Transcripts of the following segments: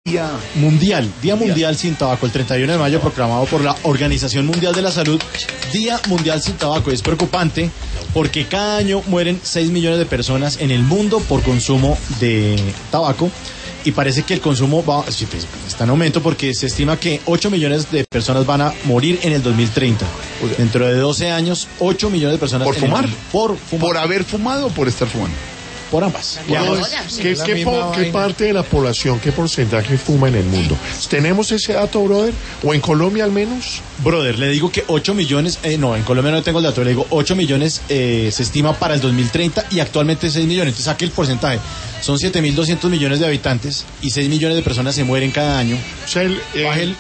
Día Mundial sin Tabaco, el 31 de mayo, proclamado por la Organización Mundial de la Salud, Día Mundial sin Tabaco. Es preocupante porque cada año mueren 6 millones de personas en el mundo por consumo de tabaco, y parece que el consumo está en aumento porque se estima que 8 millones de personas van a morir en el 2030. Dentro de 12 años, 8 millones de personas. ¿Por fumar? Por fumar. ¿Por haber fumado o por estar fumando? Por ambas. ¿Qué parte de la población, qué porcentaje fuma en el mundo? ¿Tenemos ese dato, brother? ¿O en Colombia al menos? Brother, le digo que 8 millones, no, en Colombia no tengo el dato, le digo 8 millones se estima para el 2030 y actualmente 6 millones. Entonces saque el porcentaje. Son 7.200 millones de habitantes y 6 millones de personas se mueren cada año. O sea, el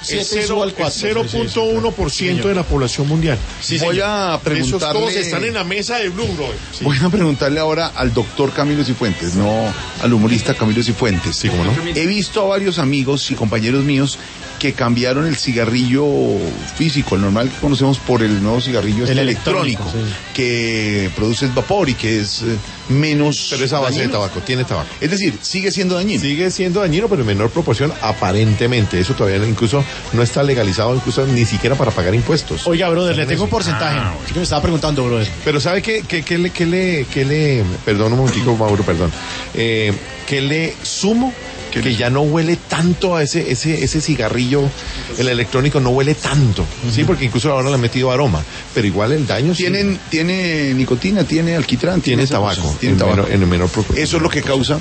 0.1% de la población mundial. Sí, voy a preguntarle... Esos todos están en la mesa de Blue, brother. Sí. Voy a preguntarle ahora al doctor Camilo Cifuentes, no al humorista Camilo Cifuentes. Sí, ¿cómo no? He visto a varios amigos y compañeros míos que cambiaron el cigarrillo físico, el normal que conocemos, por el nuevo cigarrillo electrónico, sí, que produce el vapor y que es menos... Pero es a base de tabaco, tiene tabaco. Es decir, sigue siendo dañino. Sigue siendo dañino, pero en menor proporción, aparentemente. Eso todavía incluso no está legalizado, incluso ni siquiera para pagar impuestos. Oiga, brother, le tengo un porcentaje. Sí que me estaba preguntando, brother. Pero ¿sabe qué le... Perdón un momentico, Mauro, perdón. ¿Qué le sumo? Que ya no huele tanto a ese cigarrillo, el electrónico no huele tanto, sí, porque incluso ahora le han metido aroma, pero igual el daño tiene nicotina, tiene alquitrán, tiene tabaco, en menor proporción. Eso es lo que causa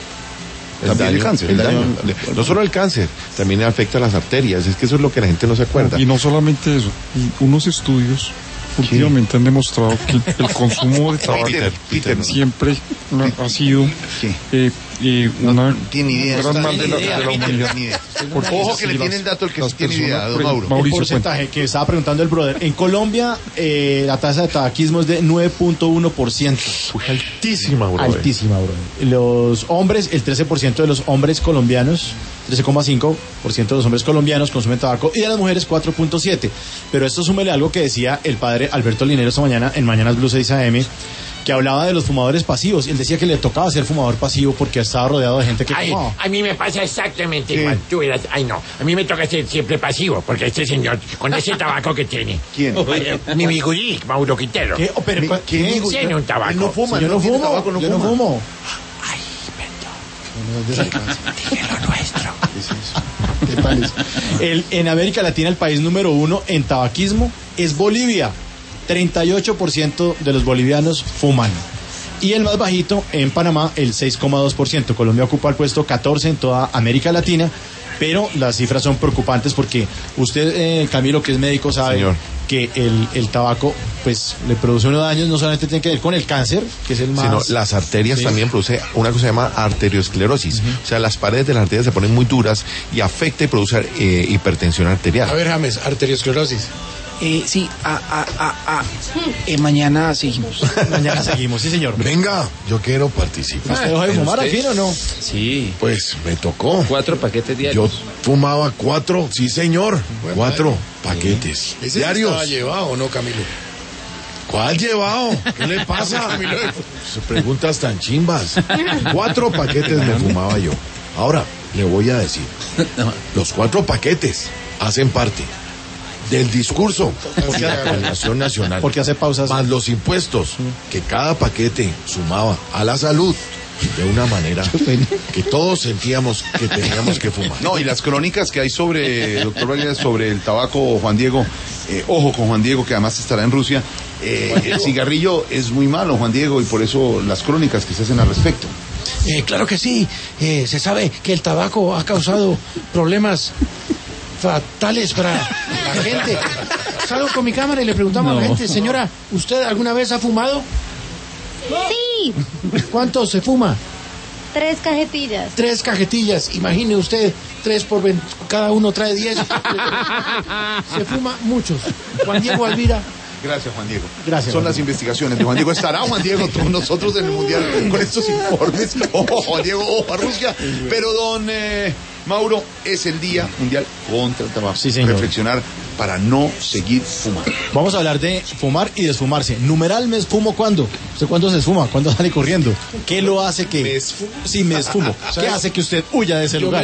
el cáncer. No solo el cáncer, también afecta a las arterias, es que eso es lo que la gente no se acuerda. Y no solamente eso, unos estudios últimamente han demostrado que el consumo de tabaco siempre ha sido una gran mal de la humanidad. Ojo que le tiene el dato el que tiene idea, don Mauro. El porcentaje que estaba preguntando el brother. En Colombia, la tasa de tabaquismo es de 9.1%. Altísima, brother. Altísima, brother. Los hombres, el 13% de los hombres colombianos, 13,5% de los hombres colombianos consumen tabaco, y de las mujeres 4.7%. Pero esto súmele algo que decía el padre Alberto Linero esta mañana en Mañanas Blue 6 AM, que hablaba de los fumadores pasivos. Él decía que le tocaba ser fumador pasivo porque estaba rodeado de gente que fumaba. A mí me pasa exactamente igual. Tú eras, a mí me toca ser siempre pasivo, porque este señor, con ese tabaco que tiene. ¿Quién? Mi bigurí, Mauro Quintero. ¿Qué? ¿Quién? Tiene un tabaco. Él no fuma, yo no fumo. Ay, perdón. Dije lo nuestro. ¿Qué tal eso? En América Latina, el país número 1 en tabaquismo es Bolivia. 38% de los bolivianos fuman. Y el más bajito en Panamá, el 6,2%. Colombia ocupa el puesto 14 en toda América Latina, pero las cifras son preocupantes porque usted, Camilo, que es médico, sabe, señor, que el tabaco pues le produce unos daños, no solamente tiene que ver con el cáncer, que es el más... Sino las arterias también produce una cosa que se llama arteriosclerosis. O sea, las paredes de las arterias se ponen muy duras y afecta y produce hipertensión arterial. A ver, James, arteriosclerosis. Sí, mañana seguimos. Mañana seguimos, sí, señor. Venga, yo quiero participar. ¿Usted dejó de fumar al fin o no? Sí. Pues me tocó. 4 paquetes diarios. Yo fumaba 4, sí señor, 4 paquetes ¿Ese diarios. ¿Estaba llevado o no, Camilo? ¿Cuál llevado? ¿Qué le pasa? Preguntas tan chimbas. 4 paquetes me fumaba yo. Ahora, le voy a decir, los 4 paquetes hacen parte del discurso de la Coordinación Nacional, porque hace pausas, más los impuestos que cada paquete sumaba a la salud de una manera que todos sentíamos que teníamos que fumar. No, y las crónicas que hay doctor Vargas, sobre el tabaco, Juan Diego, ojo con Juan Diego, que además estará en Rusia, el cigarrillo es muy malo, Juan Diego, y por eso las crónicas que se hacen al respecto. Claro que sí, se sabe que el tabaco ha causado problemas fatales para la gente. Salgo con mi cámara y le preguntamos a la gente, señora, ¿usted alguna vez ha fumado? Sí. ¿Cuánto se fuma? 3 cajetillas. 3 cajetillas, imagine usted, 3 por 20, cada uno trae 10. Se fuma muchos. Juan Diego Alvira. Gracias, Juan Diego. Gracias. Son las investigaciones de Juan Diego. ¿Estará Juan Diego con nosotros en el Mundial con estos informes? Ojo, Juan Diego, ojo a Rusia. Pero, don Mauro, es el Día Mundial contra el Tabaco. Sí, señor. Reflexionar para no seguir fumando. Vamos a hablar de fumar y desfumarse. Numeral, ¿me esfumo cuándo? ¿Usted cuándo se esfuma? ¿Cuándo sale corriendo? ¿Qué lo hace que...? ¿Me esfumo? Sí, me esfumo. ¿Qué hace que usted huya de ese lugar?